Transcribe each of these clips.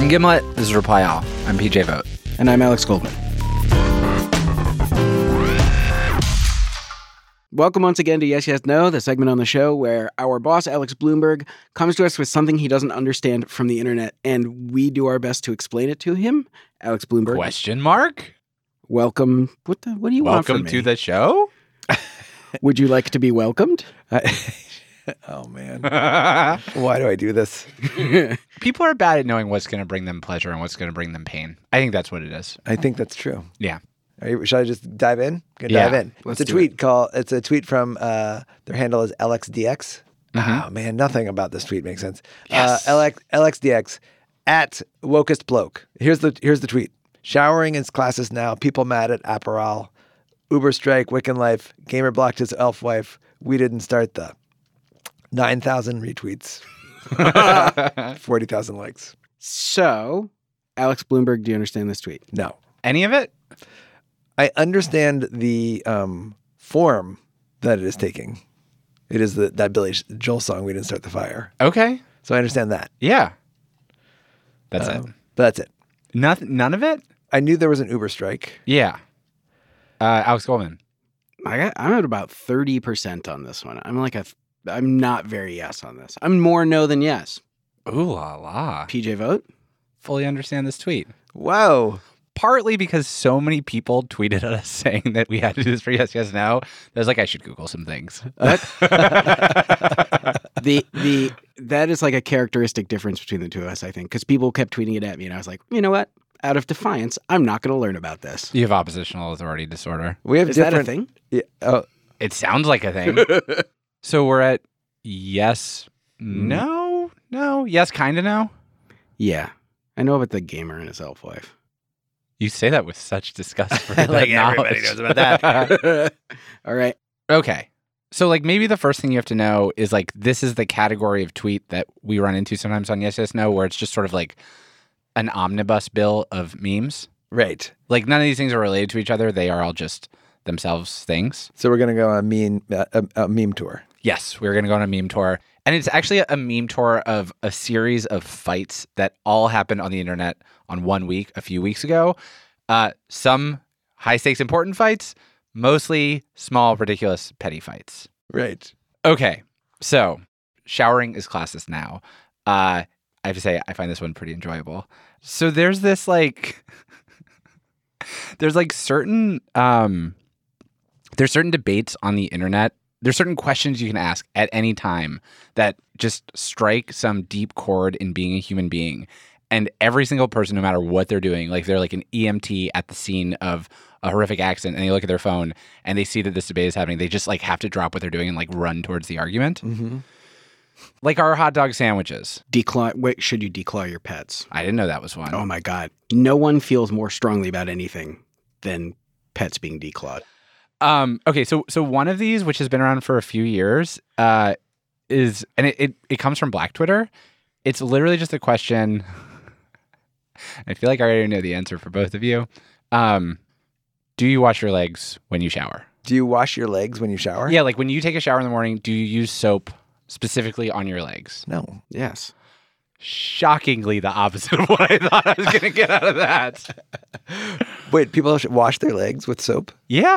From Gimlet, this is Reply All. I'm PJ Vogt. And I'm Alex Goldman. Welcome once again to Yes, Yes, No, the segment on the show where our boss, Alex Blumberg, comes to us with something he doesn't understand from the internet, and we do our best to explain it to him. Alex Blumberg. Question mark? Welcome. What do you want from me? Welcome to the show? Would you like to be welcomed? Oh, man. Why do I do this? People are bad at knowing what's going to bring them pleasure and what's going to bring them pain. I think that's what it is. I think that's true. Yeah. Should I just dive in? Yeah, Dive in. let's It's do a tweet from their handle is LXDX. Mhm. Oh man, nothing about this tweet makes sense. Yes. LXDX at Wokest Bloke. Here's the tweet. Showering in classes now. People mad at Aperol. Uber strike. Wiccan life. Gamer blocked his elf wife. We didn't start the 9,000 retweets. 40,000 likes. So, Alex Blumberg, do you understand this tweet? No. Any of it? I understand the form that it is taking. It is that Billy Joel song, We Didn't Start the Fire. Okay. So I understand that. Yeah. That's it. But that's it. None of it? I knew there was an Uber strike. Yeah. Alex Goldman. I'm at about 30% on this one. I'm not very yes on this. I'm more no than yes. Ooh la la. PJ Vogt? Fully understand this tweet. Wow. Partly because so many people tweeted at us saying that we had to do this for Yes, Yes, No. I was like, I should Google some things. That is like a characteristic difference between the two of us, I think, because people kept tweeting it at me, and I was like, you know what? Out of defiance, I'm not going to learn about this. You have oppositional authority disorder. We have Is that different a thing? Yeah. Oh, It sounds like a thing. So we're at yes, no, yes, kind of no. Yeah. I know about the gamer and his elf wife. You say that with such disgust for Like that everybody knowledge. knows about that. All right. Okay. So like maybe the first thing you have to know is like this is the category of tweet that we run into sometimes on Yes, Yes, No, where it's just sort of like an omnibus bill of memes. Right. Like none of these things are related to each other. They are all just themselves things. So we're going to go on a meme tour. Yes, we're going to go on a meme tour. And it's actually a meme tour of a series of fights that all happened on the internet on 1 week, a few weeks ago. Some high-stakes important fights, mostly small, ridiculous, petty fights. Right. Okay, so showering is classist now. I have to say, I find this one pretty enjoyable. So there's this like... there's like certain... there's certain debates on the internet. There's certain questions you can ask at any time that just strike some deep chord in being a human being. And every single person, no matter what they're doing, like they're like an EMT at the scene of a horrific accident and they look at their phone and they see that this debate is happening. They just like have to drop what they're doing and like run towards the argument. Mm-hmm. Like our hot dog sandwiches. Should you declaw your pets? I didn't know that was one. Oh my God. No one feels more strongly about anything than pets being declawed. Okay, so one of these, which has been around for a few years, is, and it comes from Black Twitter. It's literally just a question. I feel like I already know the answer for both of you. Do you wash your legs when you shower? Do you wash your legs when you shower? Yeah, like when you take a shower in the morning, do you use soap specifically on your legs? No. Yes. Shockingly the opposite of what I thought I was going to get out of that. Wait, people should wash their legs with soap? Yeah.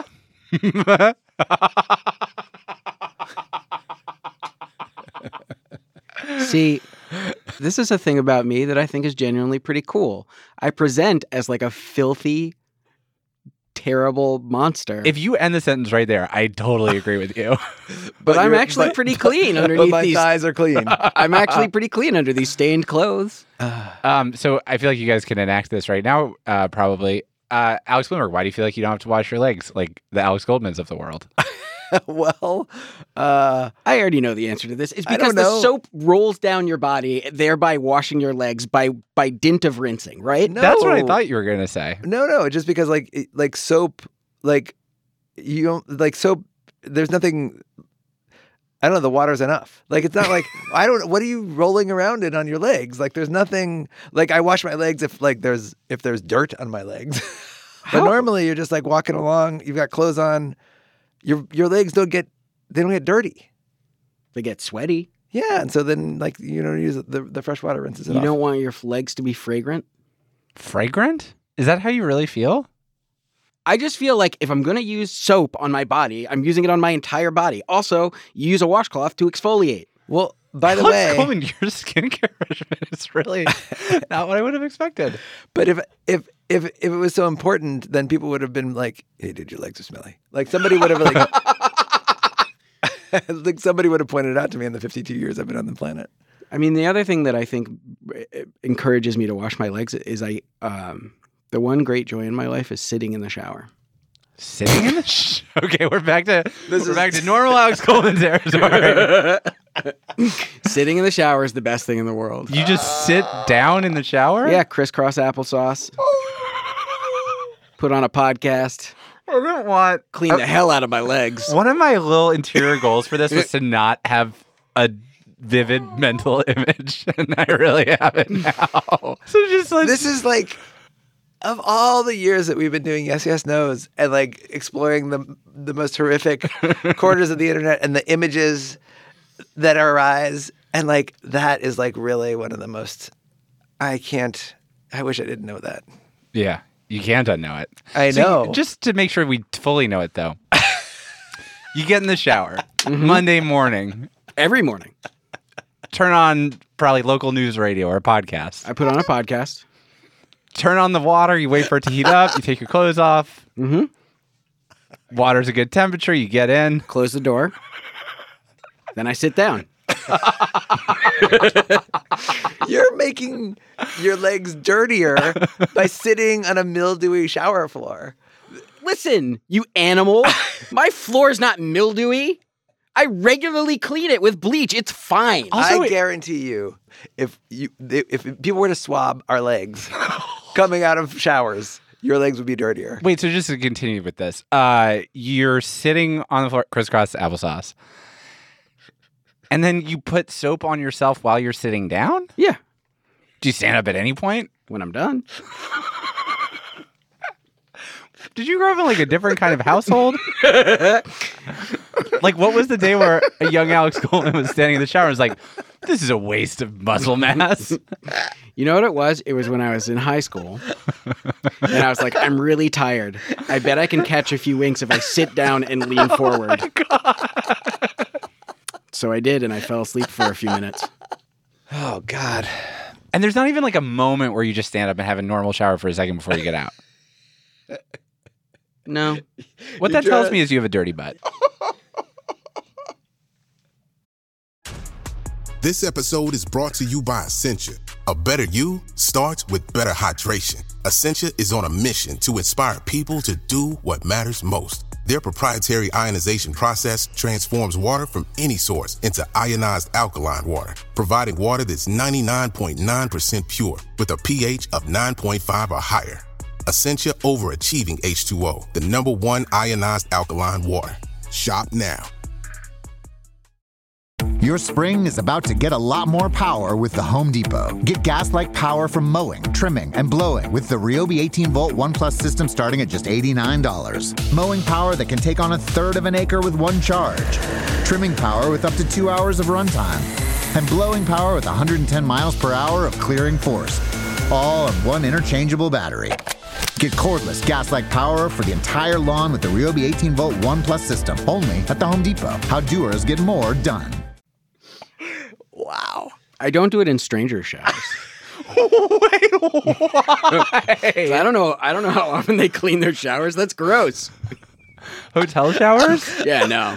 See, this is a thing about me that I think is genuinely pretty cool. I present as like a filthy, terrible monster. If you end the sentence right there, I totally agree with you. but I'm actually pretty clean underneath But my these. thighs are clean. I'm actually pretty clean under these stained clothes. So I feel like you guys can enact this right now, probably. Alex Blumberg, why do you feel like you don't have to wash your legs like the Alex Goldmans of the world? Well, I already know the answer to this. It's I because don't the know. soap rolls down your body, thereby washing your legs by dint of rinsing, right? No. That's what I thought you were going to say. No, just because like soap, like you don't like soap. There's nothing. I don't know. The water's enough. Like it's not like I don't. What are you rolling around in on your legs? Like there's nothing. Like I wash my legs if there's dirt on my legs. But normally you're just like walking along. You've got clothes on. Your legs don't get dirty. They get sweaty. Yeah, and so then like you don't use the fresh water rinses it You off. don't want your legs to be fragrant? Fragrant? Is that how you really feel? I just feel like if I'm going to use soap on my body, I'm using it on my entire body. Also, you use a washcloth to exfoliate. Well, by the Alex way, Coleman, your skincare regimen is really not what I would have expected. but if it was so important, then people would have been like, "Hey, dude, your legs are smelly." Like somebody would have like, like somebody would have pointed it out to me in the 52 years I've been on the planet. I mean, the other thing that I think encourages me to wash my legs is the one great joy in my life is sitting in the shower. Sitting in the okay, we're back to normal Alex Coleman territory. Sitting in the shower is the best thing in the world. You just sit down in the shower? Yeah, crisscross applesauce. Put on a podcast. I don't want. Clean the hell out of my legs. One of my little interior goals for this was to not have a vivid mental image, and I really have it now. So just like This is like, of all the years that we've been doing Yes, Yes, No's and like exploring the most horrific corners of the internet and the images that arise, and like that is like really one of the most. I wish I didn't know that. yeah, you can't unknow it. I know. Just to make sure we fully know it, though, you get in the shower Monday morning, Every morning. turn on probably local news radio or a podcast. I put on a podcast. Turn on the water, you wait for it to heat up, you take your clothes off. Mm-hmm. Water's a good temperature, you get in. Close the door. Then I sit down. You're making your legs dirtier by sitting on a mildewy shower floor. Listen, you animal. My floor is not mildewy. I regularly clean it with bleach. It's fine. I guarantee you, if people were to swab our legs coming out of showers, your legs would be dirtier. Wait, so just to continue with this, you're sitting on the floor, crisscross applesauce, and then you put soap on yourself while you're sitting down? Yeah. Do you stand up at any point? When I'm done. Did you grow up in like a different kind of household? Like, what was the day where a young Alex Coleman was standing in the shower and was like, this is a waste of muscle mass? You know what it was? It was when I was in high school. And I was like, I'm really tired. I bet I can catch a few winks if I sit down and lean forward. So I did, and I fell asleep for a few minutes. Oh, God. And there's not even like a moment where you just stand up and have a normal shower for a second before you get out. No. What that tells me is you have a dirty butt. This episode is brought to you by Essentia. A better you starts with better hydration. Essentia is on a mission to inspire people to do what matters most. Their proprietary ionization process transforms water from any source into ionized alkaline water, providing water that's 99.9% pure with a pH of 9.5 or higher. Essentia overachieving H2O, the #1 ionized alkaline water. Shop now. Your spring is about to get a lot more power with the Home Depot. Get gas-like power from mowing, trimming, and blowing with the Ryobi 18-volt ONE+ system starting at just $89. Mowing power that can take on 1/3 of an acre with one charge. Trimming power with up to 2 hours of runtime. And blowing power with 110 miles per hour of clearing force. All on one interchangeable battery. Get cordless gas-like power for the entire lawn with the Ryobi 18-volt ONE+ system. Only at the Home Depot. How doers get more done. Wow. I don't do it in stranger showers. Wait, why? I don't know how often they clean their showers. That's gross. Hotel showers? Yeah, no.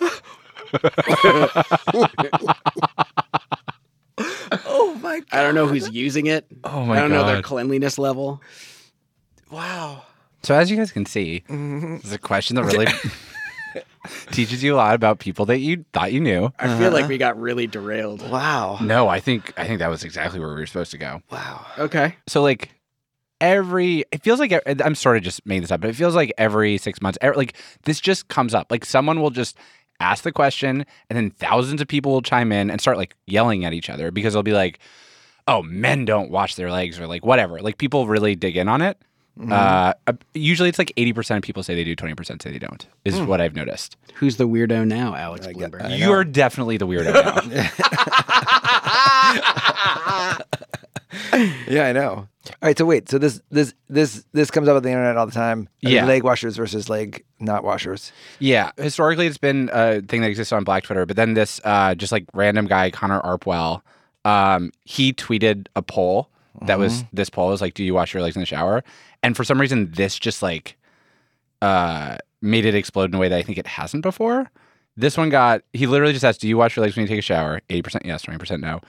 Oh, my God. I don't know who's using it. Oh my I don't know their God. cleanliness level. Wow. So as you guys can see, this is a question that really teaches you a lot about people that you thought you knew. I feel like we got really derailed. Wow. No, I think that was exactly where we were supposed to go. Wow. Okay. So like it feels like I'm sort of just making this up, but it feels like every 6 months, like this just comes up. Like someone will just ask the question and then thousands of people will chime in and start like yelling at each other because they'll be like, oh, men don't wash their legs or like whatever. Like people really dig in on it. Usually it's like 80% of people say they do, 20% say they don't, is what I've noticed. Who's the weirdo now, Alex Bloomberg? You're definitely the weirdo now. Yeah, I know. All right, so wait. So this comes up on the internet all the time. Yeah. Leg washers versus leg not washers. Yeah. Historically, it's been a thing that exists on Black Twitter. But then this just like random guy, Connor Arpwell, he tweeted a poll that was this poll was like, do you wash your legs in the shower? And for some reason, this just like made it explode in a way that I think it hasn't before. This one he literally just asked, do you wash your legs when you take a shower? 80% yes, 20% no.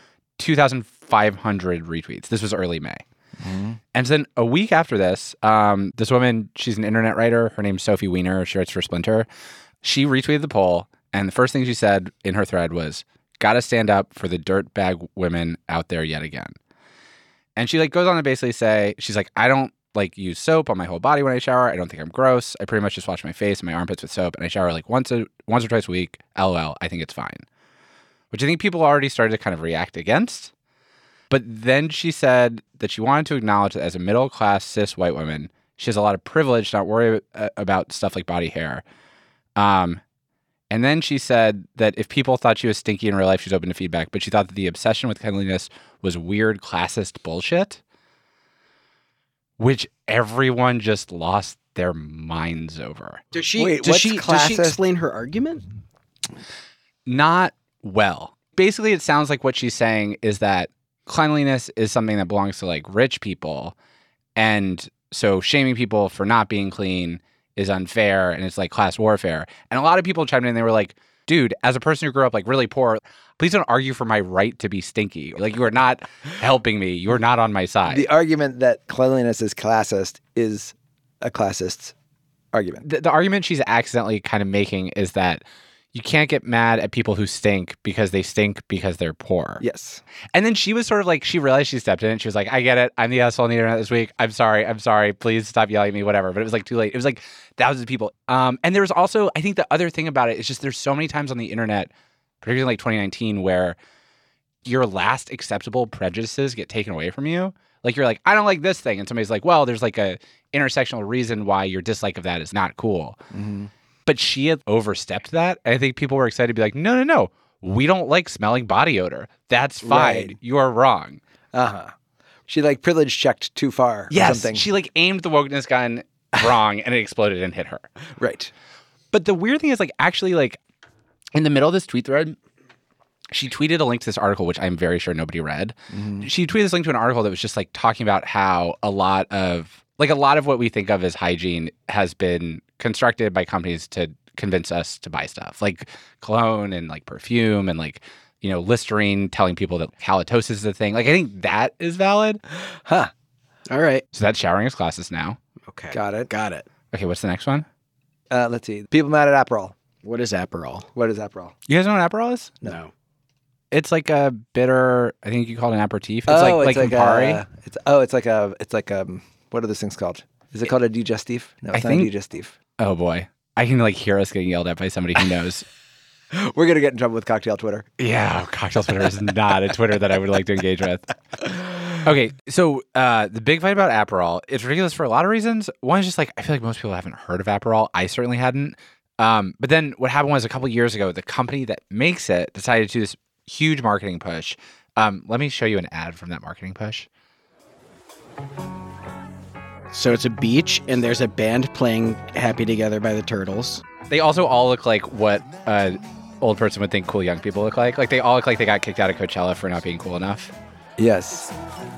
2,500 retweets. This was early May. And then a week after this, this woman, she's an internet writer. Her name's Sophie Weiner. She writes for Splinter. She retweeted the poll. And the first thing she said in her thread was, gotta stand up for the dirtbag women out there yet again. And she like goes on to basically say, she's like, I don't like use soap on my whole body when I shower. I don't think I'm gross. I pretty much just wash my face and my armpits with soap. And I shower like once or twice a week. LOL. I think it's fine. Which I think people already started to kind of react against. But then she said that she wanted to acknowledge that as a middle-class cis white woman, she has a lot of privilege to not worry about stuff like body hair. And then she said that if people thought she was stinky in real life, she's open to feedback. But she thought that the obsession with cleanliness was weird classist bullshit, which everyone just lost their minds over. Does she Wait, does what's she classist? explain her argument? Not well. Basically, it sounds like what she's saying is that cleanliness is something that belongs to like rich people. And so shaming people for not being clean is unfair and it's like class warfare. And a lot of people chimed in and they were like, dude, as a person who grew up like really poor, please don't argue for my right to be stinky. Like you are not helping me. You are not on my side. The argument that cleanliness is classist is a classist argument. The argument she's accidentally kind of making is that you can't get mad at people who stink because they stink because they're poor. Yes. And then she was sort of like, she realized she stepped in and she was like, I get it. I'm the asshole on the internet this week. I'm sorry. Please stop yelling at me, whatever. But it was like too late. It was like thousands of people. And there was also, I think the other thing about it is just there's so many times on the internet, particularly like 2019, where your last acceptable prejudices get taken away from you. Like you're like, I don't like this thing. And somebody's like, well, there's like a intersectional reason why your dislike of that is not cool. Mm-hmm. But she had overstepped that. And I think people were excited to be like, no. We don't like smelling body odor. That's fine. Right. You are wrong. Uh-huh. She like privilege checked too far or something. She like aimed the wokeness gun wrong and it exploded and hit her. Right. But the weird thing is like actually like in the middle of this tweet thread, she tweeted a link to this article, which I'm very sure nobody read. Mm-hmm. She tweeted this link to an article that was just like talking about how a lot of what we think of as hygiene has been constructed by companies to convince us to buy stuff like cologne and like perfume and like, you know, Listerine telling people that halitosis is a thing. Like, I think that is valid. Huh. All right. So that's showering as classes now. Okay. Got it. Okay, what's the next one? Let's see. People mad at Aperol. What is Aperol? What is Aperol? You guys know what Aperol is? No. It's like a bitter, I think you call it an aperitif. It's like Campari. It's like what are those things called? Is it called a digestif? No, it's I not think- a digestif. Oh boy. I can like hear us getting yelled at by somebody who knows. We're going to get in trouble with Cocktail Twitter. Yeah, cocktail Twitter is not a Twitter that I would like to engage with. Okay, so the big fight about Aperol, it's ridiculous for a lot of reasons. One is just like, I feel like most people haven't heard of Aperol. I certainly hadn't. But then what happened was a couple years ago, the company that makes it decided to do this huge marketing push. Let me show you an ad from that marketing push. So it's a beach, and there's a band playing Happy Together by the Turtles. They also all look like what old person would think cool young people look like. Like they all look like they got kicked out of Coachella for not being cool enough. Yes.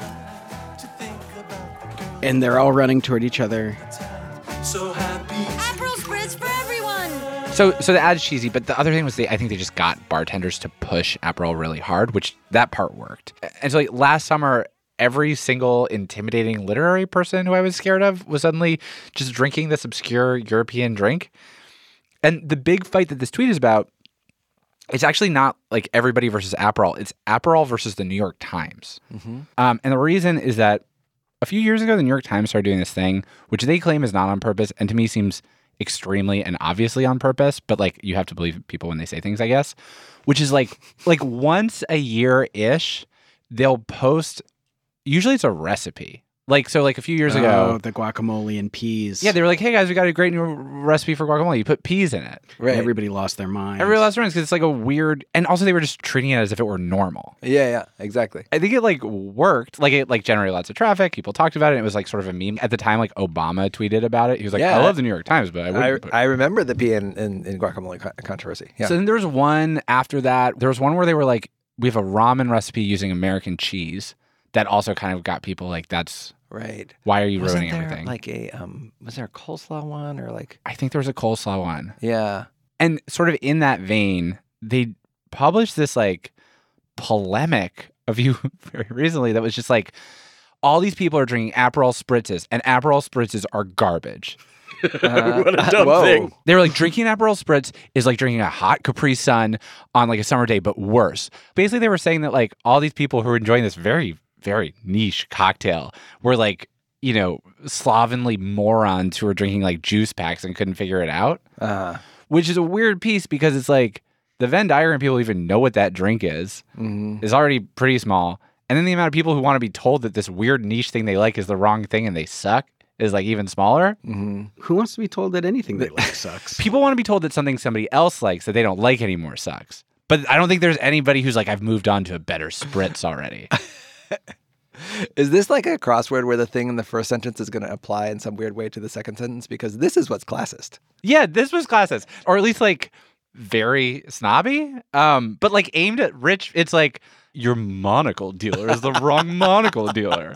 And they're all running toward each other. Aperol Spritz for everyone. So the ad's cheesy, but the other thing was I think they just got bartenders to push Aperol really hard, which that part worked. And so like last summer, every single intimidating literary person who I was scared of was suddenly just drinking this obscure European drink. And the big fight that this tweet is about, it's actually not like everybody versus Aperol. It's Aperol versus the New York Times. Mm-hmm. And the reason is that a few years ago, the New York Times started doing this thing, which they claim is not on purpose, and to me seems extremely and obviously on purpose, but like you have to believe people when they say things, I guess, which is like once a year-ish, they'll post, usually it's a recipe, Like a few years Oh, ago. the guacamole and peas. Yeah, they were like, hey guys, we got a great new recipe for guacamole. You put peas in it. Right. Everybody lost their minds. Everybody lost their minds because it's like a weird, and also they were just treating it as if it were normal. Yeah, exactly. I think it like worked. Like it like generated lots of traffic. People talked about it. And it was like sort of a meme. At the time, like Obama tweeted about it. He was like, Yeah. I love the New York Times, but I wouldn't put I remember the pea in guacamole controversy. Yeah. So then there was one after that. There was one where they were like, we have a ramen recipe using American cheese. That also kind of got people like, that's right. why are you Wasn't ruining there everything? like a was there a coleslaw one or like I think there was a coleslaw one. yeah. And sort of in that vein, they published this like polemic of you very recently that was just like, all these people are drinking Aperol spritzes, and Aperol spritzes are garbage. What a dumb whoa. thing. They were like, drinking Aperol Spritz is like drinking a hot Capri Sun on like a summer day, but worse. Basically, they were saying that like all these people who were enjoying this very, very niche cocktail were like, you know, slovenly morons who were drinking like juice packs and couldn't figure it out, which is a weird piece because it's like the Venn diagram people even know what that drink is already pretty small. And then the amount of people who want to be told that this weird niche thing they like is the wrong thing and they suck is like even smaller. Who wants to be told that anything they like sucks? People want to be told that something somebody else likes that they don't like anymore sucks. But I don't think there's anybody who's like, I've moved on to a better spritz already. Is this like a crossword where the thing in the first sentence is going to apply in some weird way to the second sentence? Because this is what's classist. Yeah, this was classist. Or at least like very snobby. But like aimed at rich, it's like your monocle dealer is the wrong monocle dealer.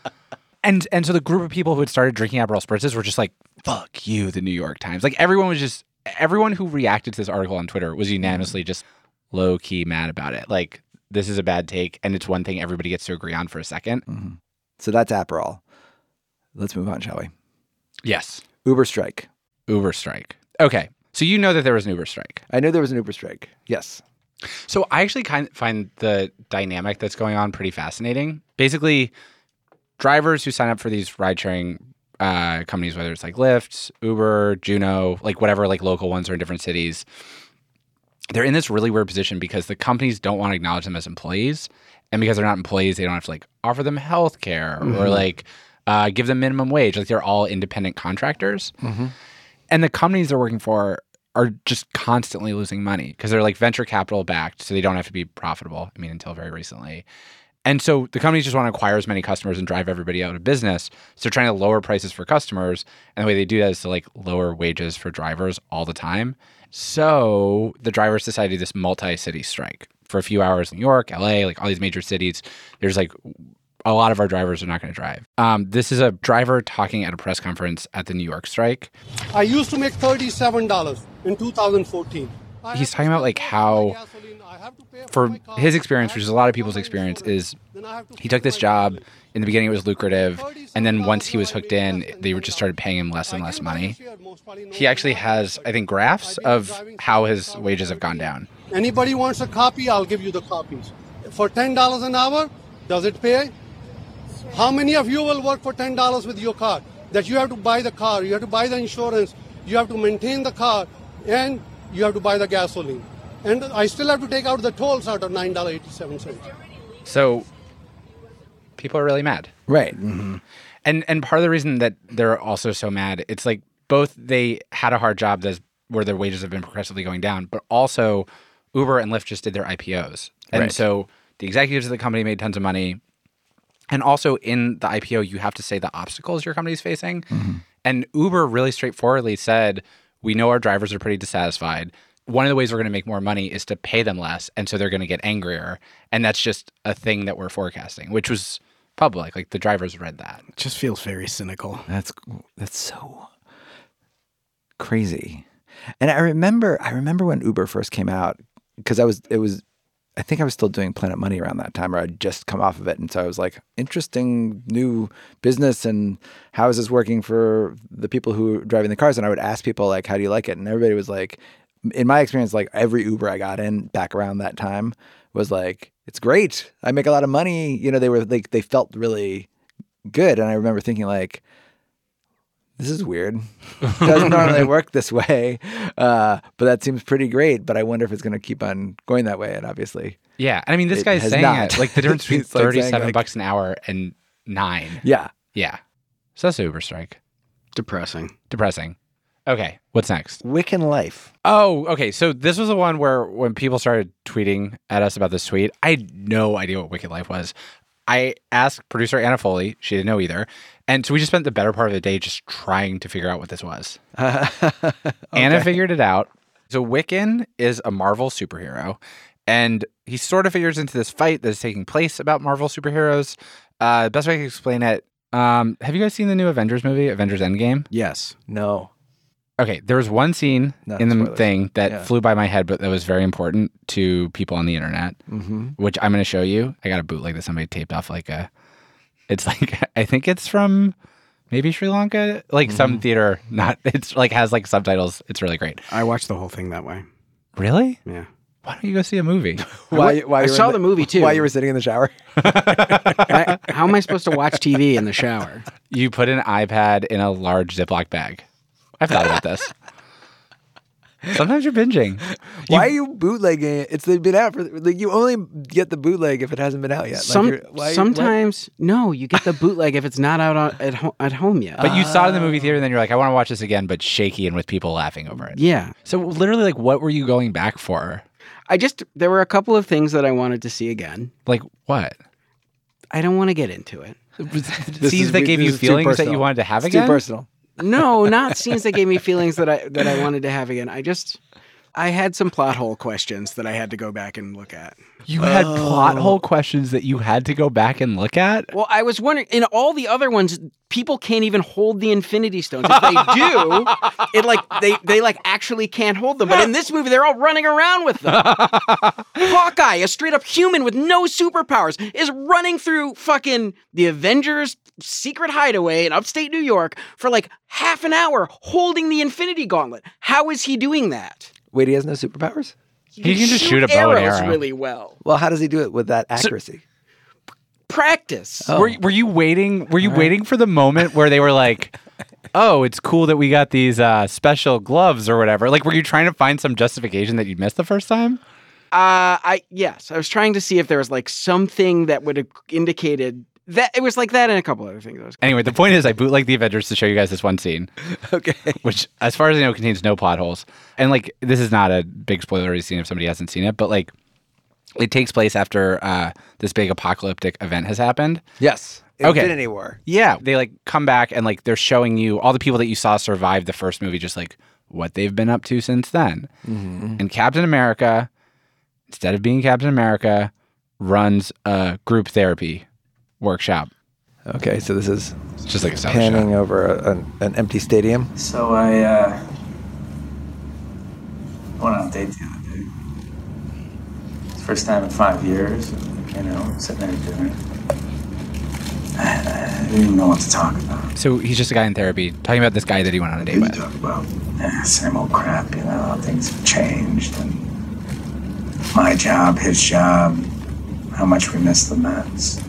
And so the group of people who had started drinking Aperol spritzes were just like, fuck you, the New York Times. Like everyone who reacted to this article on Twitter was unanimously just low key mad about it. Like, this is a bad take, and it's one thing everybody gets to agree on for a second. So that's Aperol. Let's move on, shall we? Yes. Uber strike. Uber strike. Okay. So you know that there was an Uber strike. I knew there was an Uber strike. Yes. So I actually kind of find the dynamic that's going on pretty fascinating. Basically, drivers who sign up for these ride-sharing companies, whether it's like Lyft, Uber, Juno, like whatever, like local ones or in different cities, they're in this really weird position because the companies don't want to acknowledge them as employees. And because they're not employees, they don't have to like offer them health care or like give them minimum wage. Like they're all independent contractors. And the companies they're working for are just constantly losing money because they're like venture capital backed. So they don't have to be profitable. I mean, until very recently. And so the companies just want to acquire as many customers and drive everybody out of business. So they're trying to lower prices for customers. And the way they do that is to like lower wages for drivers all the time. So the drivers decided to do this multi-city strike for a few hours in New York, LA, like all these major cities. There's like a lot of our drivers are not going to drive. This is a driver talking at a press conference at the New York strike. I used to make $37 in 2014. He's talking about like how, for his experience, which is a lot of people's experience, is he took this job. In the beginning, it was lucrative. And then once he was hooked in, they just started paying him less and less money. He actually has, I think, graphs of how his wages have gone down. Anybody wants a copy, I'll give you the copies. For $10 an hour, does it pay? How many of you will work for $10 with your car? That you have to buy the car, you have to buy the insurance, you have to maintain the car, and you have to buy the gasoline. And I still have to take out the tolls out of $9.87. So people are really mad. Right. And part of the reason that they're also so mad, it's like both they had a hard job where their wages have been progressively going down, but also Uber and Lyft just did their IPOs. And so the executives of the company made tons of money. And also in the IPO, you have to say the obstacles your company is facing. And Uber really straightforwardly said, we know our drivers are pretty dissatisfied. One of the ways we're going to make more money is to pay them less. And so they're going to get angrier. And that's just a thing that we're forecasting, which was public. Like the drivers read that. It just feels very cynical. That's so crazy. And I remember when Uber first came out, because I think I was still doing Planet Money around that time, or I'd just come off of it. And so I was like, interesting new business, and how is this working for the people who are driving the cars? And I would ask people like, how do you like it? And everybody was like, in my experience, like every Uber I got in back around that time was like, it's great. I make a lot of money. You know, they were like, they felt really good. And I remember thinking like, this is weird. It doesn't normally work this way. But that seems pretty great. But I wonder if it's going to keep on going that way. And obviously, yeah. And I mean, this it guy's has saying not. it. Like the difference between He's like saying, $37 like, an hour and $9. Yeah. Yeah. So that's Uber strike. Depressing. Depressing. Okay, what's next? Wiccan Life. Oh, okay. So this was the one where when people started tweeting at us about this tweet, I had no idea what Wicked Life was. I asked producer Anna Foley. She didn't know either. And so we just spent the better part of the day just trying to figure out what this was. Anna figured it out. So Wiccan is a Marvel superhero. And he sort of figures into this fight that is taking place about Marvel superheroes. The best way I can explain it, have you guys seen the new Avengers movie, Avengers Endgame? Yes. No. Okay, there was one scene in the spoilers. thing that flew by my head, but that was very important to people on the internet, which I'm going to show you. I got a bootleg that somebody taped off it's like, I think it's from maybe Sri Lanka, like some theater, it's like has like subtitles. It's really great. I watched the whole thing that way. Really? Yeah. Why don't you go see a movie? I saw the movie too. While you were sitting in the shower? How am I supposed to watch TV in the shower? You put an iPad in a large Ziploc bag. I've thought about this. Sometimes you're binging. Why are you bootlegging it? It's been out for you only get the bootleg if it hasn't been out yet. Sometimes no, you get the bootleg if it's not out at home yet. But you saw it in the movie theater, and then you're like, I want to watch this again, but shaky and with people laughing over it. Yeah. So literally, like, what were you going back for? There were a couple of things that I wanted to see again. Like what? I don't want to get into it. Scenes that gave you feelings that you wanted to have again? Too personal. No, not scenes that gave me feelings that I wanted to have again. I had some plot hole questions that I had to go back and look at. You had plot hole questions that you had to go back and look at? Well, I was wondering, in all the other ones, people can't even hold the Infinity Stones. If they do, they actually can't hold them. But in this movie, they're all running around with them. Hawkeye, a straight up human with no superpowers, is running through fucking the Avengers secret hideaway in upstate New York for like half an hour holding the Infinity Gauntlet. How is he doing that? Wait, he has no superpowers? He can just shoot a bow and arrow really well. Well, how does he do it with that accuracy? Practice. Oh. Were you waiting? Were you waiting for the moment where they were like, "Oh, it's cool that we got these special gloves or whatever"? Like, were you trying to find some justification that you missed the first time? Yes, I was trying to see if there was like something that would have indicated that it was like that and a couple other things. Anyway, the point is I bootlegged the Avengers to show you guys this one scene. Okay. Which, as far as I know, contains no plot holes. And like, this is not a big spoilery scene if somebody hasn't seen it, but like, it takes place after this big apocalyptic event has happened. Yes. Okay. Infinity War. Yeah. They like come back and like they're showing you all the people that you saw survive the first movie, just like what they've been up to since then. And Captain America, instead of being Captain America, runs a group therapy workshop. Okay, so this is It's just like a sound panning shot. over an empty stadium. So I went on a date the other day. It's the first time in 5 years, sitting there at dinner. I didn't even know what to talk about. So he's just a guy in therapy talking about this guy that he went on a date with. Talk about same old crap, things have changed, and my job, his job, how much we miss the Mets.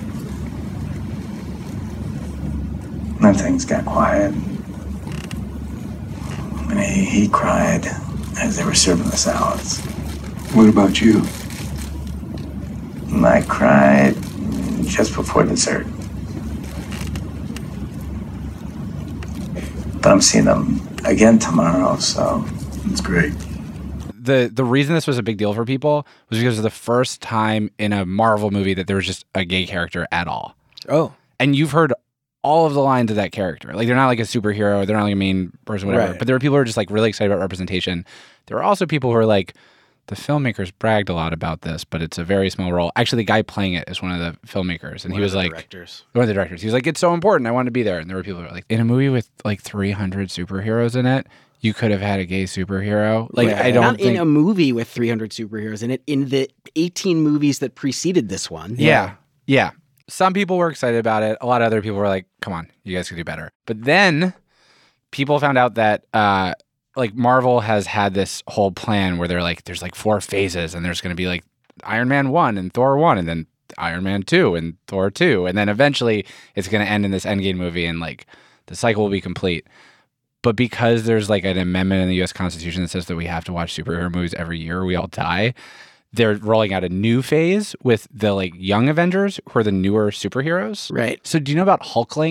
And then things got quiet. And he cried as they were serving the salads. What about you? And I cried just before dessert. But I'm seeing them again tomorrow, so it's great. The reason this was a big deal for people was because it was the first time in a Marvel movie that there was just a gay character at all. Oh. And you've heard all of the lines of that character. Like, they're not like a superhero, they're not like a main person, whatever. Right. But there are people who are just like really excited about representation. There are also people who are like, the filmmakers bragged a lot about this, but it's a very small role. Actually, the guy playing it is one of the filmmakers, and he was like, one of the directors. He was like, it's so important, I wanted to be there. And there were people who were like, in a movie with like 300 superheroes in it, you could have had a gay superhero. Like, I don't Not think... in a movie with 300 superheroes in it, in the 18 movies that preceded this one. Yeah. Some people were excited about it. A lot of other people were like, come on, you guys could do better. But then people found out that like Marvel has had this whole plan where they're like, there's like 4 phases, and there's going to be like Iron Man 1 and Thor 1 and then Iron Man 2 and Thor 2. And then eventually it's going to end in this Endgame movie and like the cycle will be complete. But because there's like an amendment in the U.S. Constitution that says that we have to watch superhero movies every year, we all die. They're rolling out a new phase with the like young Avengers who are the newer superheroes. Right. So do you know about Hulkling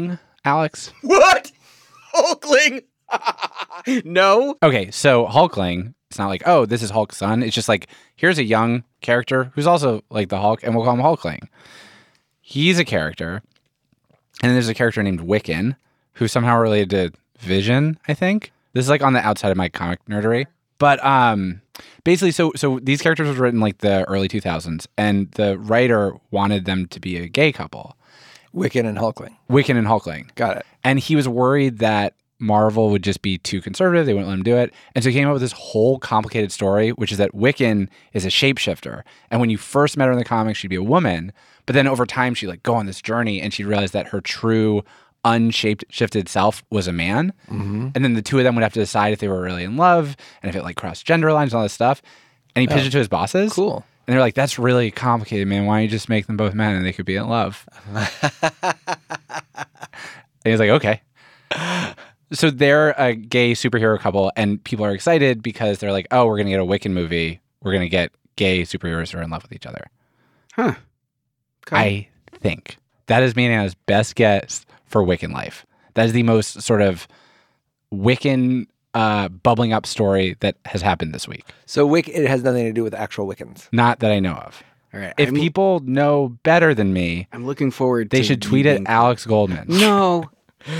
Alex? What? Hulkling? No. Okay, so Hulkling, it's not like, oh, this is Hulk's son. It's just like, here's a young character who's also like the Hulk, and we'll call him Hulkling. He's a character. And then there's a character named Wiccan, who's somehow related to Vision, I think. This is like on the outside of my comic nerdery. But basically, so these characters were written like the early 2000s, and the writer wanted them to be a gay couple. Wiccan and Hulkling. Wiccan and Hulkling. Got it. And he was worried that Marvel would just be too conservative. They wouldn't let him do it. And so he came up with this whole complicated story, which is that Wiccan is a shapeshifter. And when you first met her in the comics, she'd be a woman. But then over time, she'd like go on this journey and she'd realize that her true shifted self was a man. Mm-hmm. And then the two of them would have to decide if they were really in love and if it like crossed gender lines and all this stuff. And he pitched it to his bosses. Cool. And they're like, that's really complicated, man. Why don't you just make them both men and they could be in love? And he's like, okay. So they're a gay superhero couple, and people are excited because they're like, oh, we're going to get a Wiccan movie. We're going to get gay superheroes who are in love with each other. Huh. Okay. I think. That is me and Anna's best guess for Wiccan life. That is the most sort of Wiccan bubbling up story that has happened this week. So it has nothing to do with actual Wiccans. Not that I know of. All right. If people know better than me, I'm looking forward they to should tweet at Alex Goldman. No.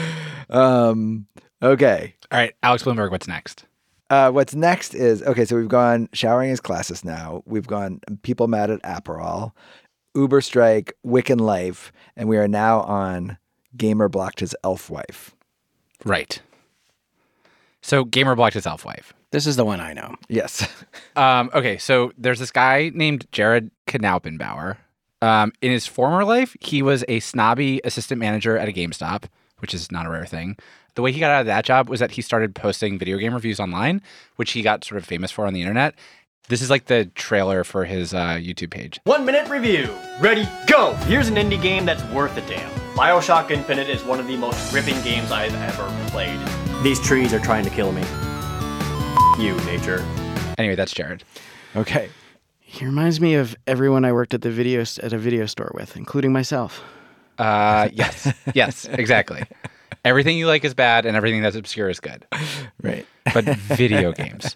Okay. All right, Alex Bloomberg, what's next? What's next is, okay, so we've gone showering is classes now. We've gone people mad at Aperol, Uber strike, Wiccan life, and we are now on Gamer blocked his elf wife. Right. So Gamer blocked his elf wife. This is the one I know. Yes. Okay, so there's this guy named Jared Knaupenbauer. In his former life, he was a snobby assistant manager at a GameStop, which is not a rare thing. The way he got out of that job was that he started posting video game reviews online, which he got sort of famous for on the internet. This is like the trailer for his YouTube page. 1 minute review. Ready, go! Here's an indie game that's worth a damn. BioShock Infinite is one of the most gripping games I've ever played. These trees are trying to kill me. You, nature. Anyway, that's Jared. Okay. He reminds me of everyone I worked at a video store with, including myself. Yes. Yes, exactly. Everything you like is bad and everything that's obscure is good. Right. But video games.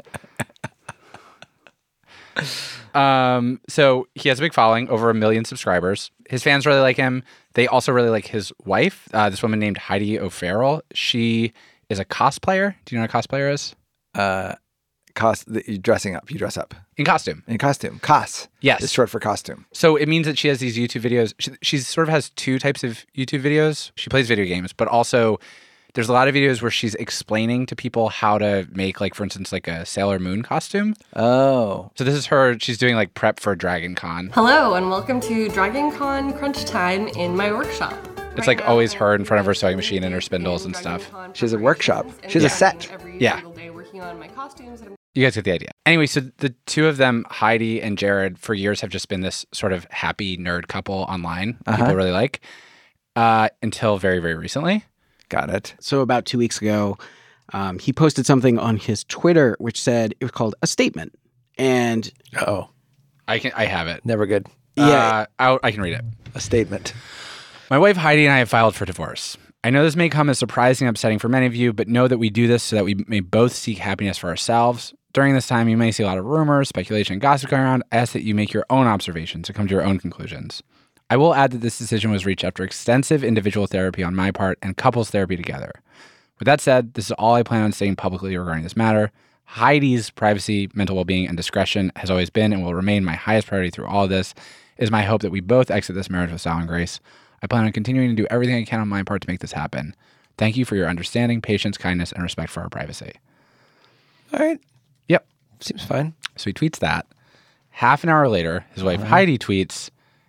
So he has a big following, over 1 million subscribers. His fans really like him. They also really like his wife, this woman named Heidi O'Farrell. She is a cosplayer. Do you know what a cosplayer is? Dressing up. You dress up. In costume. In costume. Cos. Yes. It's short for costume. So it means that she has these YouTube videos. She sort of has two types of YouTube videos. She plays video games, but also there's a lot of videos where she's explaining to people how to make, like, for instance, like a Sailor Moon costume. Oh. So this is her. She's doing like prep for Dragon Con. Hello, and welcome to Dragon Con Crunch Time in my workshop. It's like always her in front of her sewing machine and her spindles and stuff. She has a workshop. She has a set. Yeah. You guys get the idea. Anyway, so the two of them, Heidi and Jared, for years have just been this sort of happy nerd couple online. People really like. Until very, very recently. Got it. So about 2 weeks ago, he posted something on his Twitter which said it was called a statement. And I have it. Never good. Yeah, I can read it. A statement. My wife Heidi and I have filed for divorce. I know this may come as surprising and upsetting for many of you, but know that we do this so that we may both seek happiness for ourselves. During this time, you may see a lot of rumors, speculation, and gossip going around. I ask that you make your own observations and come to your own conclusions. I will add that this decision was reached after extensive individual therapy on my part and couples therapy together. With that said, this is all I plan on saying publicly regarding this matter. Heidi's privacy, mental well-being, and discretion has always been and will remain my highest priority through all of this. It is my hope that we both exit this marriage with style and grace. I plan on continuing to do everything I can on my part to make this happen. Thank you for your understanding, patience, kindness, and respect for our privacy. All right. Yep. Seems fine. So he tweets that. Half an hour later, his wife Heidi tweets,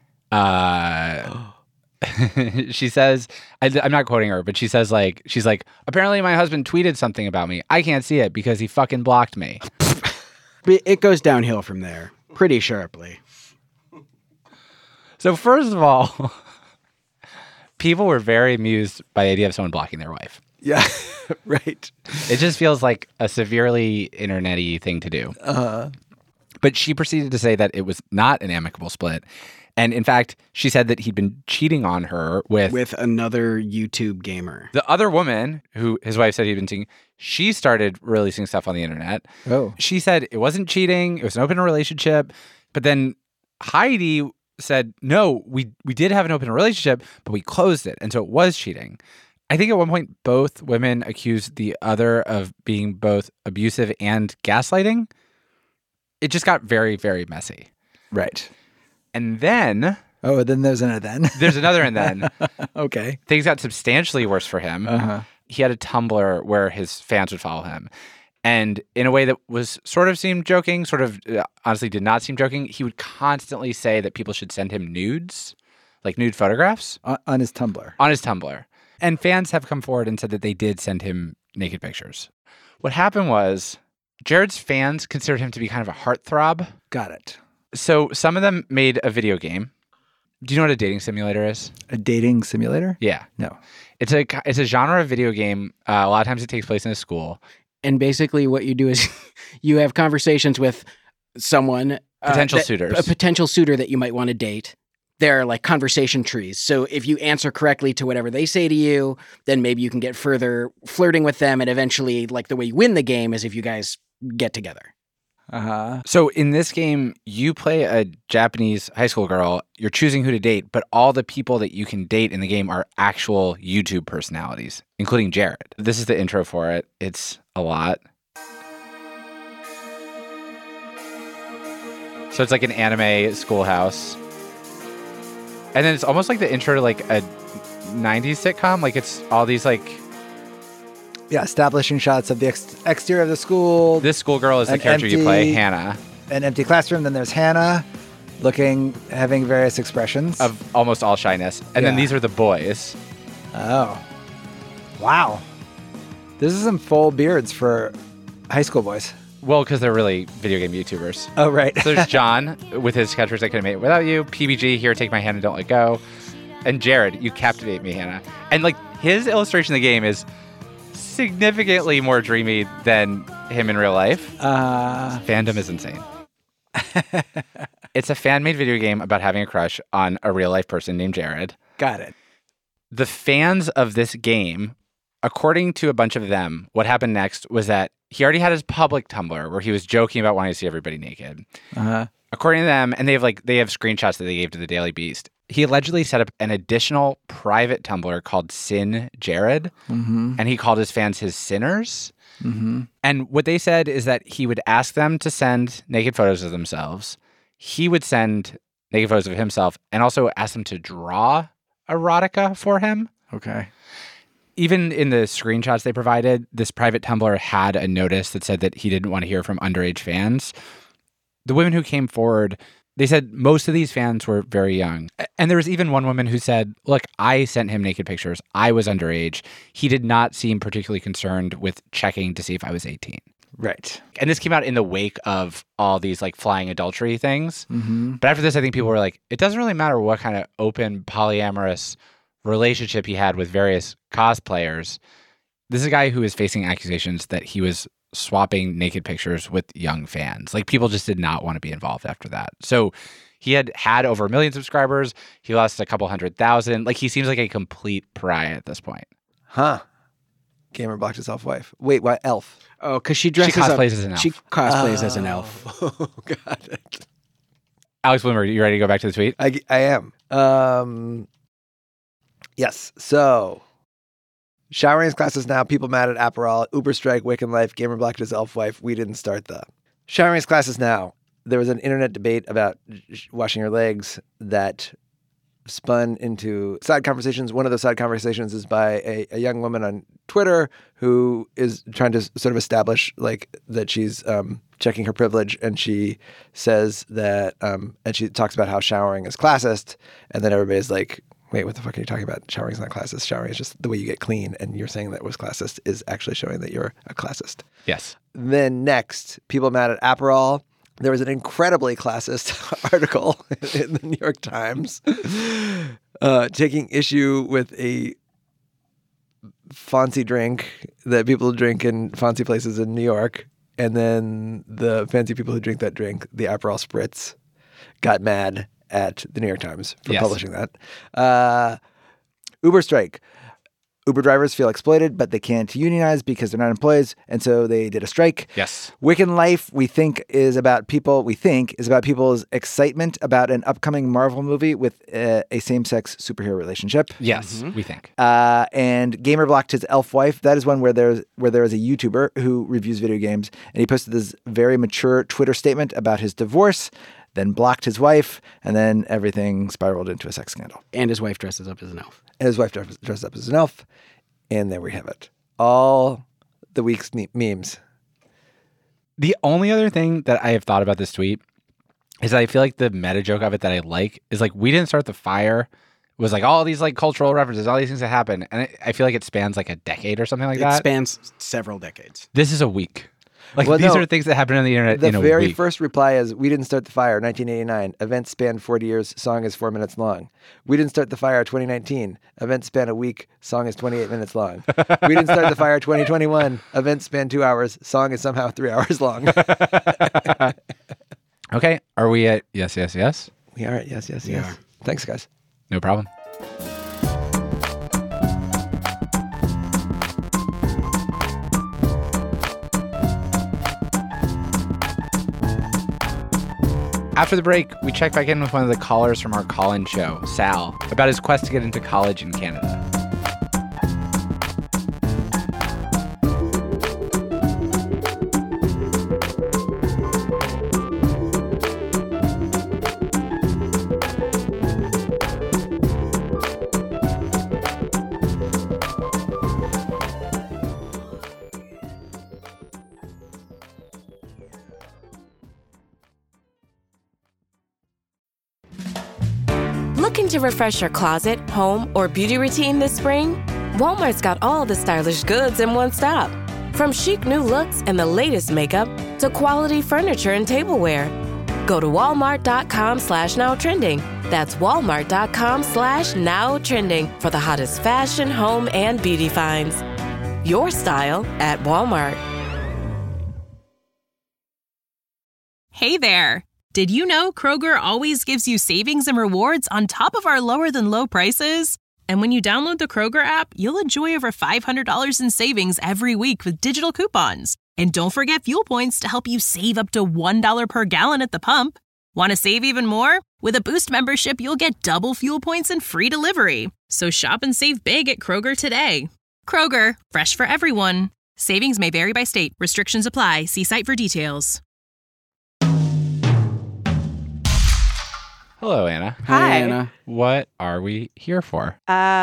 she says, I'm not quoting her, but she's like, apparently my husband tweeted something about me. I can't see it because he fucking blocked me. it goes downhill from there pretty sharply. So first of all, people were very amused by the idea of someone blocking their wife. Yeah, right. It just feels like a severely internet-y thing to do. But she proceeded to say that it was not an amicable split And in fact, she said that he'd been cheating on her with another YouTube gamer. the other woman who his wife said he'd been seeing. She started releasing stuff on the internet. Oh. She said it wasn't cheating. It was an open relationship. But then Heidi said, no, we did have an open relationship, but we closed it. And so it was cheating. I think at one point, both women accused the other of being both abusive and gaslighting. It just got very, very messy. Right. And then... Oh, then there's another then. There's another and then. Okay. Things got substantially worse for him. He had a Tumblr where his fans would follow him. And in a way that was sort of seemed joking, sort of honestly did not seem joking, he would constantly say that people should send him nudes, like nude photographs. On his Tumblr. On his Tumblr. And fans have come forward and said that they did send him naked pictures. What happened was Jared's fans considered him to be kind of a heartthrob. Got it. So some of them made a video game. Do you know what a dating simulator is? A dating simulator? Yeah. No. It's a genre of video game. A lot of times it takes place in a school. And basically what you do is you have conversations with someone. Potential suitors. A potential suitor that you might want to date. They're like conversation trees. So if you answer correctly to whatever they say to you, then maybe you can get further flirting with them. And eventually, like the way you win the game is if you guys get together. So in this game, you play a Japanese high school girl. You're choosing who to date, but all the people that you can date in the game are actual YouTube personalities, including Jared. This is the intro for it. It's a lot. So it's like an anime schoolhouse. And then it's almost like the intro to like a 90s sitcom. Like it's all these like... Yeah, establishing shots of the exterior of the school. This schoolgirl is the character you play, Hannah. An empty classroom. Then there's Hannah having various expressions. Of almost all shyness. And then these are the boys. Oh. Wow. This is some full beards for high school boys. Well, because they're really video game YouTubers. Oh, right. So there's John with his catchphrase, I couldn't make it without you. PBG, here, take my hand and don't let go. And Jared, you captivate me, Hannah. And like his illustration of the game is significantly more dreamy than him in real life. Fandom is insane. It's a fan-made video game about having a crush on a real-life person named Jared. Got it. The fans of this game, according to a bunch of them, what happened next was that he already had his public Tumblr where he was joking about wanting to see everybody naked. According to them, and they have screenshots that they gave to the Daily Beast. He allegedly set up an additional private Tumblr called Sin Jared, and he called his fans his sinners. And what they said is that he would ask them to send naked photos of themselves. He would send naked photos of himself and also ask them to draw erotica for him. Okay. Even in the screenshots they provided, this private Tumblr had a notice that said that he didn't want to hear from underage fans. The women who came forward, they said most of these fans were very young. And there was even one woman who said, look, I sent him naked pictures. I was underage. He did not seem particularly concerned with checking to see if I was 18. Right. And this came out in the wake of all these like flying adultery things. But after this, I think people were like, it doesn't really matter what kind of open polyamorous relationship he had with various cosplayers. This is a guy who is facing accusations that he was swapping naked pictures with young fans. Like people just did not want to be involved after that. So he had over 1 million subscribers. He lost a couple 100,000. Like he seems like a complete pariah at this point. Huh. Gamer blocked his elf-wife. Wait, what? Elf? Oh, because she dresses cosplays up. as an elf. She cosplays as an elf. Oh, got it. Alex Bloomer, you ready to go back to the tweet? I am. Yes. So, showering his classes now. People mad at Aperol. Uber strike. Wiccan life. Gamer blocked his elf wife. We didn't start the showering his classes now. There was an internet debate about washing your legs that spun into side conversations. One of those side conversations is by a young woman on Twitter who is trying to sort of establish like that she's checking her privilege, and she says that and she talks about how showering is classist, and then everybody's like, wait, what the fuck are you talking about? Showering is not classist. Showering is just the way you get clean, and you're saying that was classist is actually showing that you're a classist. Yes. Then next, people mad at Aperol. There was an incredibly classist article in the New York Times taking issue with a fancy drink that people drink in fancy places in New York. And then the fancy people who drink that drink, the Aperol Spritz, got mad at the New York Times for Yes. publishing that. Uber strike. Uber drivers feel exploited, but they can't unionize because they're not employees, and so they did a strike. Yes. Wicked Life, we think, is about people's excitement about an upcoming Marvel movie with a same-sex superhero relationship. Yes, we think. And Gamer blocked his elf wife. That is one where there is a YouTuber who reviews video games, and he posted this very mature Twitter statement about his divorce, then blocked his wife, and then everything spiraled into a sex scandal. And his wife dresses up as an elf. And his wife dressed up as an elf, and there we have it. All the week's memes. The only other thing that I have thought about this tweet is I feel like the meta joke of it that I like is like, we didn't start the fire. It was like all these like cultural references, all these things that happen. And I feel like it spans like a decade or something like that. It spans several decades. This is a week. Like Well, these no, are things that happen on the internet The in a very week. first reply is, we didn't start the fire, 1989. Event spanned 40 years. Song is 4 minutes long. We didn't start the fire, 2019. Event span a week. Song is 28 minutes long. We didn't start the fire, 2021. Event span 2 hours. Song is somehow 3 hours long. Okay. Are we at yes, yes, yes? We are at yes, yes, We yes. are. Thanks, guys. No problem. After the break, we check back in with one of the callers from our call-in show, Sal, about his quest to get into college in Canada. Looking to refresh your closet, home, or beauty routine this spring? Walmart's got all the stylish goods in one stop. From chic new looks and the latest makeup to quality furniture and tableware. Go to walmart.com/nowtrending. That's walmart.com/nowtrending for the hottest fashion, home, and beauty finds. Your style at Walmart. Hey there! Did you know Kroger always gives you savings and rewards on top of our lower-than-low prices? And when you download the Kroger app, you'll enjoy over $500 in savings every week with digital coupons. And don't forget fuel points to help you save up to $1 per gallon at the pump. Want to save even more? With a Boost membership, you'll get double fuel points and free delivery. So shop and save big at Kroger today. Kroger, fresh for everyone. Savings may vary by state. Restrictions apply. See site for details. Hello, Anna. Hi, Anna. What are we here for?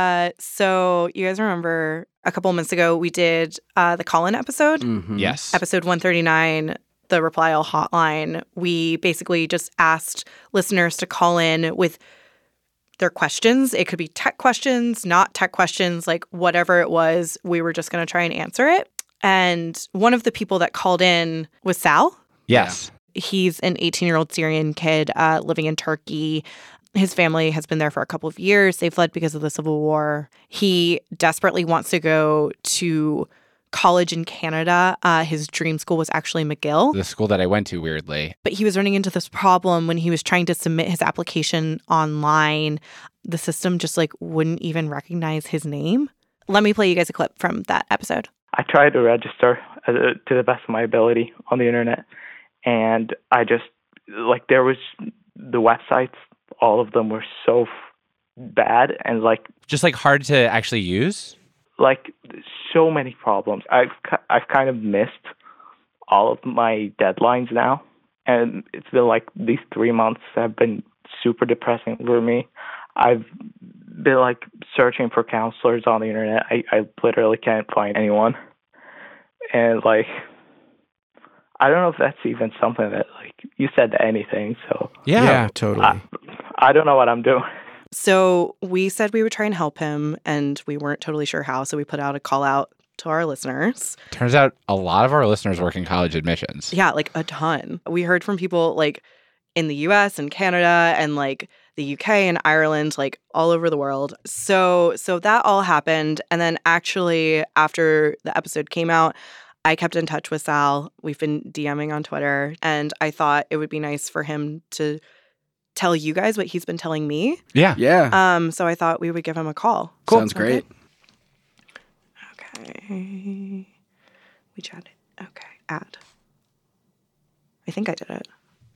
So you guys remember a couple months ago we did the call-in episode? Yes. Episode 139, the Reply All hotline. We basically just asked listeners to call in with their questions. It could be tech questions, not tech questions, like whatever it was, we were just going to try and answer it. And one of the people that called in was Sal. Yes. He's an 18-year-old Syrian kid living in Turkey. His family has been there for a couple of years. They fled because of the civil war. He desperately wants to go to college in Canada. His dream school was actually McGill. The school that I went to, weirdly. But he was running into this problem when he was trying to submit his application online. The system just wouldn't even recognize his name. Let me play you guys a clip from that episode. I tried to register to the best of my ability on the internet. And I just, there was the websites, all of them were so bad and just hard to actually use? So many problems. I've kind of missed all of my deadlines now. And it's been these 3 months have been super depressing for me. I've been searching for counselors on the internet. I literally can't find anyone. And I don't know if that's even something that, you said anything, so... Yeah, totally. I don't know what I'm doing. So we said we would try and help him, and we weren't totally sure how, so we put out a call out to our listeners. Turns out a lot of our listeners work in college admissions. Yeah, a ton. We heard from people, in the U.S. and Canada and, the UK and Ireland, all over the world. So that all happened, and then actually, after the episode came out, I kept in touch with Sal. We've been DMing on Twitter, and I thought it would be nice for him to tell you guys what he's been telling me. Yeah. Yeah. So I thought we would give him a call. Sounds great. Okay. We chatted. Okay. Add. I think I did it.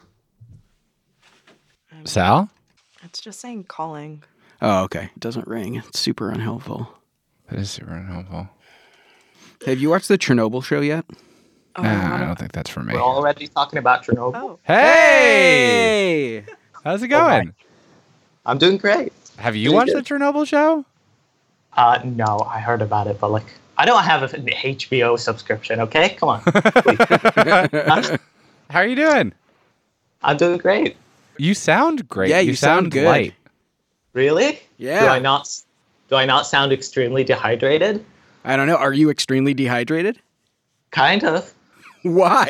Sal? It's just saying calling. Oh, okay. It doesn't ring. It's super unhelpful. That is super unhelpful. Have you watched the Chernobyl show yet? Nah, I don't think that's for me. We're already talking about Chernobyl. Oh. Hey! How's it going? I'm doing great. Have you Pretty watched good. the Chernobyl show? No, I heard about it, but like, I don't have an HBO subscription. Okay, come on. How are you doing? I'm doing great. You sound great. Yeah, you sound good. light. Really? Yeah. Do I not sound extremely dehydrated? I don't know. Are you extremely dehydrated? Kind of. Why?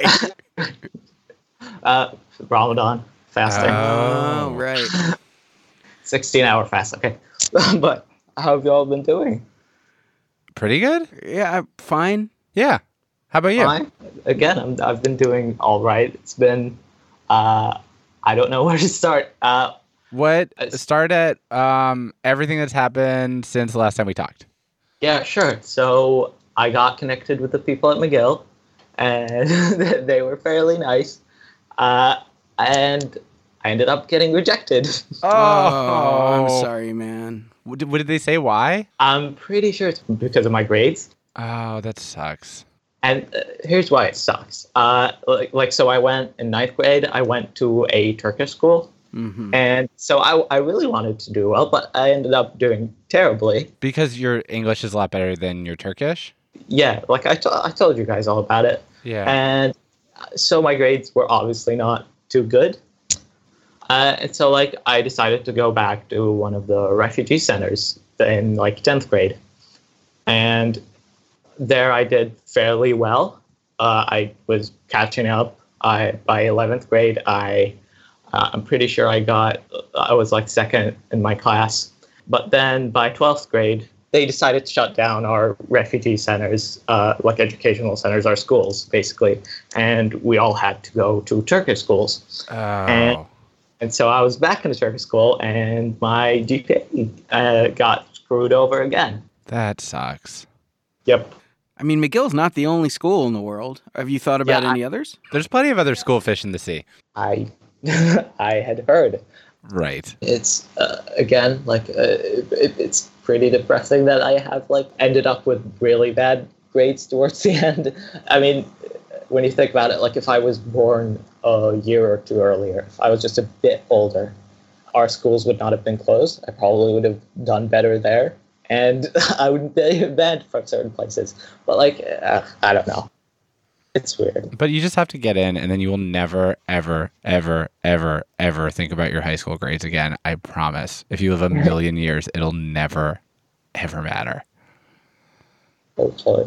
Ramadan fasting. Oh, right. 16-hour fast. Okay. But how have y'all been doing? Pretty good? Yeah, fine. Yeah. How about you? Fine. Again, I've been doing all right. It's been, I don't know where to start. Start at everything that's happened since the last time we talked. Yeah, sure. So I got connected with the people at McGill, and they were fairly nice. And I ended up getting rejected. Oh, I'm sorry, man. What did they say? Why? I'm pretty sure it's because of my grades. Oh, that sucks. And here's why it sucks. So I went in 9th grade. I went to a Turkish school. Mm-hmm. And so I really wanted to do well, but I ended up doing terribly. Because your English is a lot better than your Turkish? Yeah, like I told you guys all about it. Yeah. And so my grades were obviously not too good. And so like I decided to go back to one of the refugee centers in like 10th grade. And there I did fairly well. I was catching up. By 11th grade, I'm pretty sure I was like second in my class. But then by 12th grade, they decided to shut down our refugee centers, like educational centers, our schools, basically. And we all had to go to Turkish schools. Oh. And so I was back in the Turkish school, and my GPA got screwed over again. That sucks. Yep. I mean, McGill's not the only school in the world. Have you thought about any others? There's plenty of other school fish in the sea. I had heard. Right. It's again like it's pretty depressing that I have like ended up with really bad grades towards the end. I mean, when you think about it, like if I was born a year or two earlier, if I was just a bit older, our schools would not have been closed. I probably would have done better there, and I wouldn't be banned from certain places. But like, I don't know. It's weird. But you just have to get in, and then you will never, ever, ever, ever, ever think about your high school grades again. I promise. If you live a million years, it'll never, ever matter. Hopefully.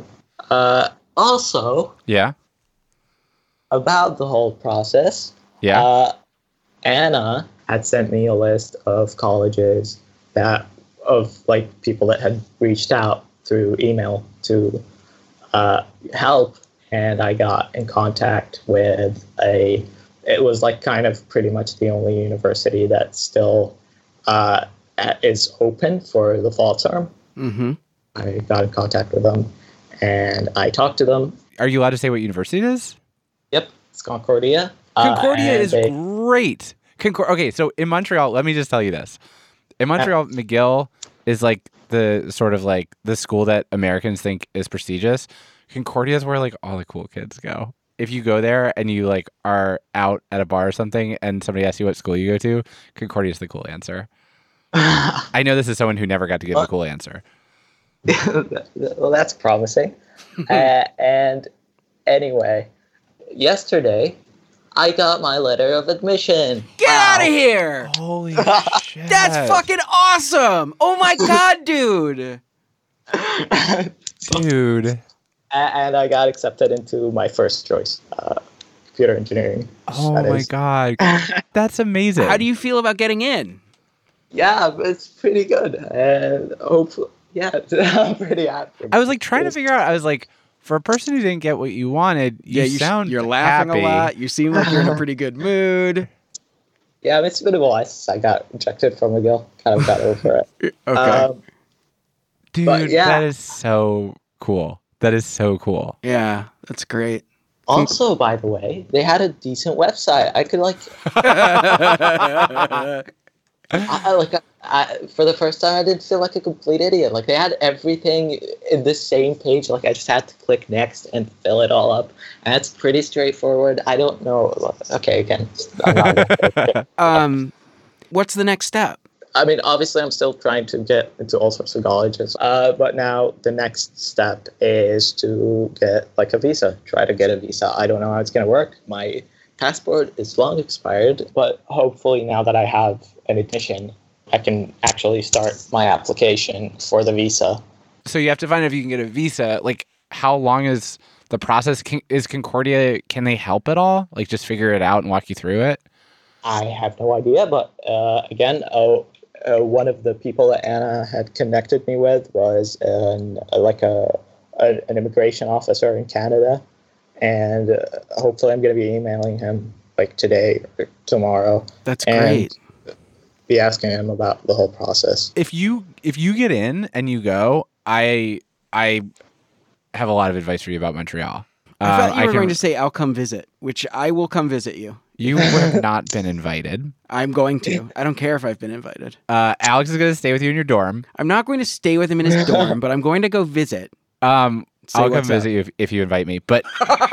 Also, Yeah? about the whole process, Yeah? Anna had sent me a list of colleges of people that had reached out through email to help. And I got in contact with it was like kind of pretty much the only university that still is open for the fall term. Mm-hmm. I got in contact with them and I talked to them. Are you allowed to say what university it is? Yep, it's Concordia. Concordia is great. Okay, so in Montreal, let me just tell you this. In Montreal, McGill is like the sort of like the school that Americans think is prestigious. Concordia is where like all the cool kids go. If you go there and you like are out at a bar or something and somebody asks you what school you go to, Concordia is the cool answer. I know this is someone who never got to give the cool answer. Well, that's promising. And anyway, yesterday I got my letter of admission. Get out of here! Holy shit. That's fucking awesome! Oh my god, dude! Dude. And I got accepted into my first choice, computer engineering. Oh my god. That's amazing. How do you feel about getting in? Yeah, it's pretty good. And hopefully, yeah, I'm pretty happy. I was like trying to figure out, I was like, for a person who didn't get what you wanted, you're laughing happy. a lot. You seem like you're in a pretty good mood. Yeah, it's been a while since I got rejected from McGill. Kind of got over it. Okay. Dude, yeah. that is so cool. That is so cool. Yeah, that's great. Also, by the way, they had a decent website. I could for the first time, I didn't feel like a complete idiot. Like, they had everything in the same page. Like, I just had to click next and fill it all up. And it's pretty straightforward. I don't know. Okay, again, I'm not what's the next step? I mean, obviously, I'm still trying to get into all sorts of colleges. But now the next step is to get like a visa, try to get a visa. I don't know how it's going to work. My passport is long expired, but hopefully now that I have an admission, I can actually start my application for the visa. So you have to find out if you can get a visa. Like, how long is the process? Is Concordia, can they help at all? Like, just figure it out and walk you through it? I have no idea, but again, one of the people that Anna had connected me with was an immigration officer in Canada, and hopefully I'm going to be emailing him like today or tomorrow. That's great. Be asking him about the whole process. If you get in and you go, I have a lot of advice for you about Montreal. I thought you were going to say I'll come visit, which I will come visit you. You would have not been invited. I'm going to. I don't care if I've been invited. Alex is going to stay with you in your dorm. I'm not going to stay with him in his dorm, but I'm going to go visit. I'll come visit you if you invite me. But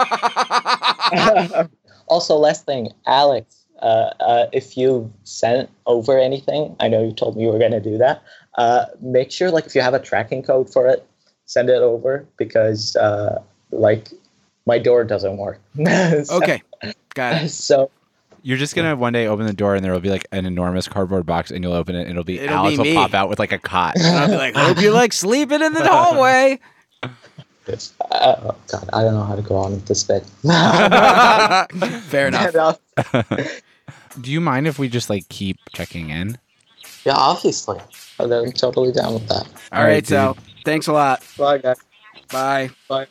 also, last thing, Alex, if you sent over anything, I know you told me you were going to do that. Make sure, like, if you have a tracking code for it, send it over because, my door doesn't work. Okay, got it. So you're just gonna one day open the door and there will be like an enormous cardboard box and you'll open it and it'll be Alex will pop out with like a cot. And I'll be like, hope you like sleeping in the hallway. God, I don't know how to go on with this bit. Fair enough. Do you mind if we just like keep checking in? Yeah, obviously. I'm totally down with that. All right, so thanks a lot. Bye, guys. Bye. Bye.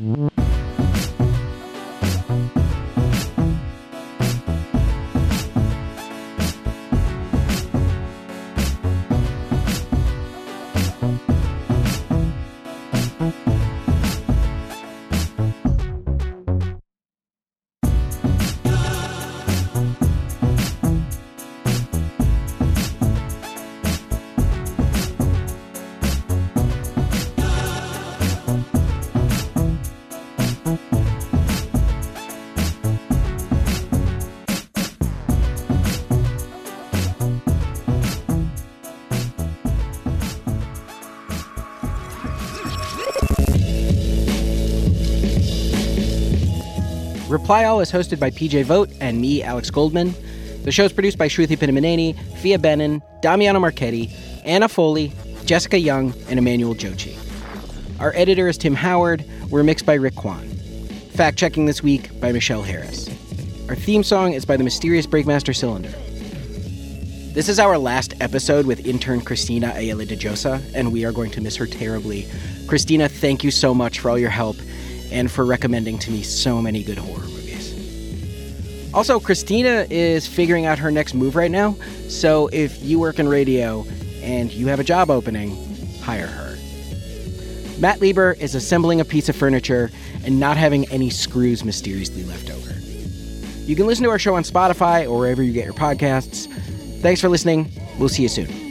Reply All is hosted by PJ Vogt and me, Alex Goldman. The show is produced by Shruti Pinamaneni, Fia Benin, Damiano Marchetti, Anna Foley, Jessica Young, and Emmanuel Jochi. Our editor is Tim Howard. We're mixed by Rick Kwan. Fact-checking this week by Michelle Harris. Our theme song is by the mysterious Breakmaster Cylinder. This is our last episode with intern Christina Ayala de Josa, and we are going to miss her terribly. Christina, thank you so much for all your help and for recommending to me so many good horror movies. Also, Christina is figuring out her next move right now, so if you work in radio and you have a job opening, hire her. Matt Lieber is assembling a piece of furniture and not having any screws mysteriously left over. You can listen to our show on Spotify or wherever you get your podcasts. Thanks for listening. We'll see you soon.